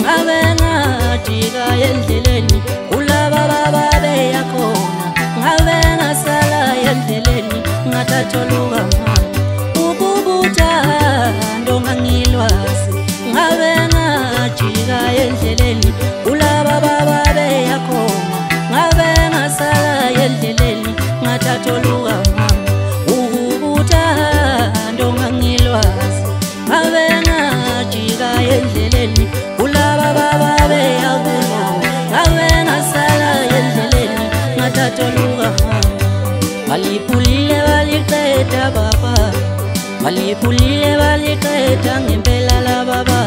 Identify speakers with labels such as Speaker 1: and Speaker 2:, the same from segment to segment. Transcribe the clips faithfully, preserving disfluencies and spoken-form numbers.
Speaker 1: ngabe ngajika endleleni kulaba bababe yakhona ngabe ngasala endleleni ngatatsholuka mama ukubuta ndongangilwazi ngabe ngajika endleleni kulaba bababe yakhona ngabe ngasala endleleni ngatatsholuka mama ukubuta ndongangilwazi ngabe ngajika endleleni kulaba bababe yakhona ngabe ngasala endleleni ngatatsholuka mama balipulile baliqeda baba balipulile baliqeda ngempela la baba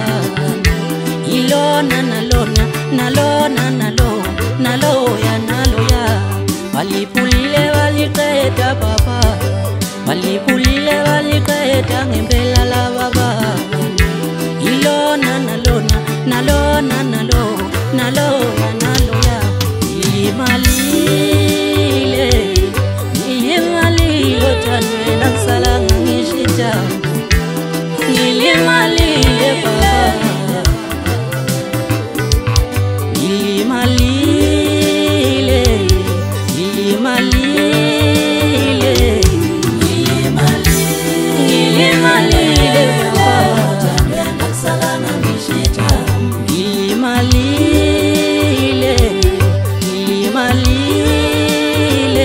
Speaker 1: ilona nalona nalona nalo nalo ya nalo ya balipulile baliqeda baba balipulile baliqeda ngempela la baba ilona nalona nalona nalo nalo ya nalo ya imalile ilimali othanwe nakusala ngishita ilimalile baba ilimalile ilimalile ilimalile baba othanwe nakusala ngishita ilimalile ilimalile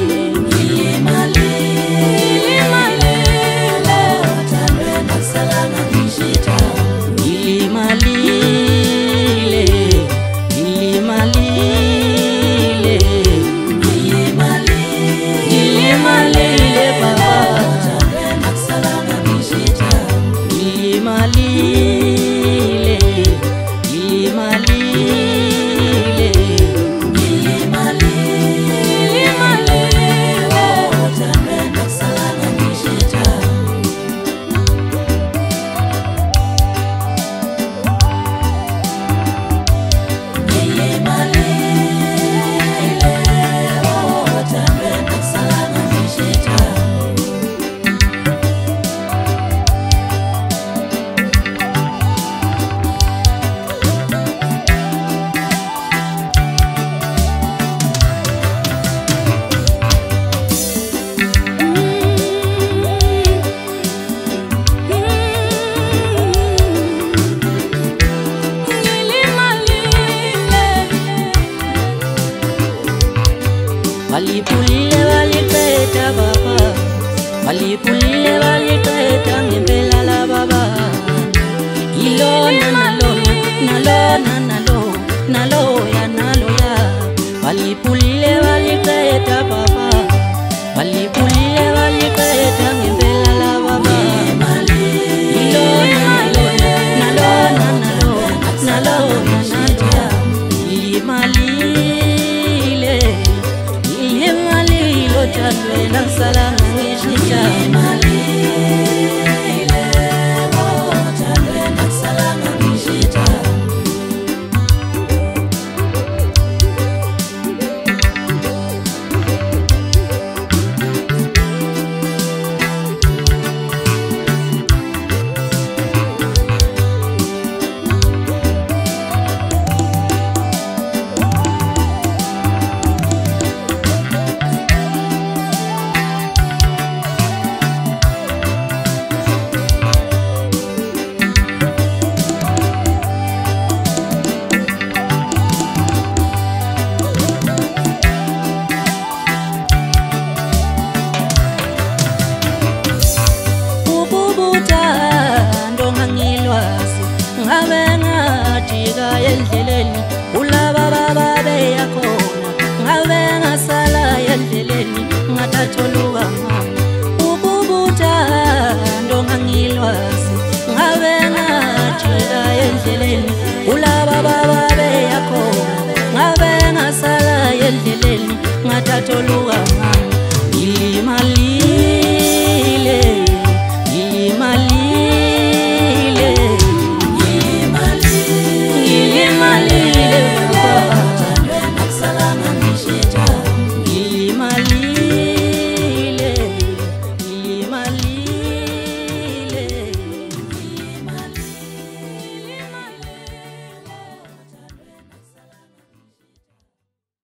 Speaker 1: balipulile baliqeda baba balipulile baliqeda ngempela la baba ilona nalona nalona nalo nalo ya nalo ya balipulile baliqeda baba balipulile baliqeda ngempela la baba ilona nalona nalona nalo nalo ya nalo ya imalile imalile othanwe nakusala ngishita imalile othanwe nakusala ngishita ngabe ngajika endleleni